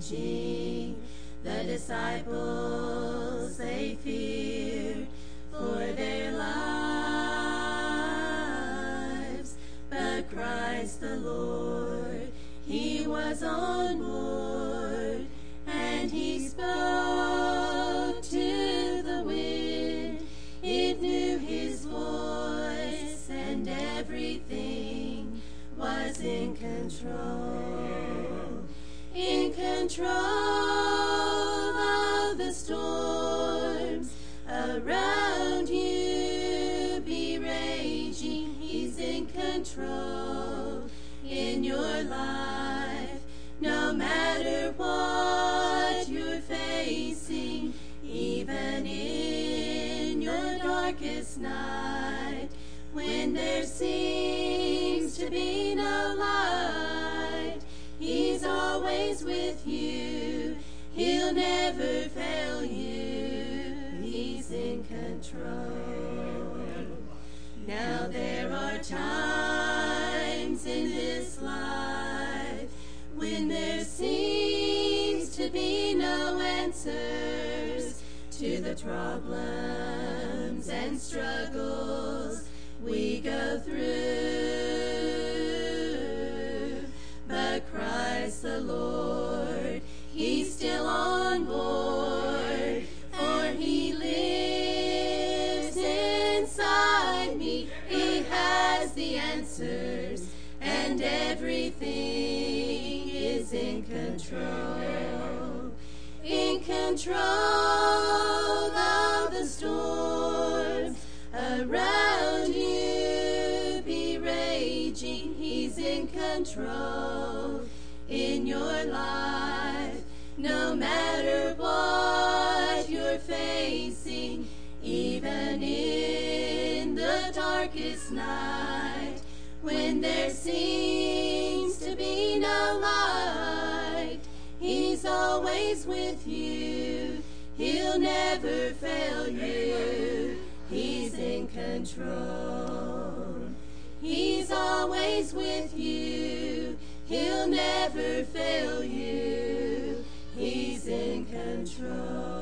raging. The disciples, they feared for their lives, but Christ the Lord, he was on board, and he spoke to the wind. It knew his voice, and everything was in control. In control of the storms around you be raging. He's in control in your life, no matter what you're facing, even in your darkest night, when there seems to be no light. He's always with you. He'll never fail you. He's in control. Now there are times in this life when there seems to be no answers to the problems and struggles we go through. But Christ the Lord, he's still on board, for he lives inside me. He has the answers, and everything is in control. In control of the storms around you be raging. He's in control in your life, no matter what you're facing, even in the darkest night, when there seems to be no light. He's always with you. He'll never fail you. He's in control. He's always with you. He'll never fail you. He's in control.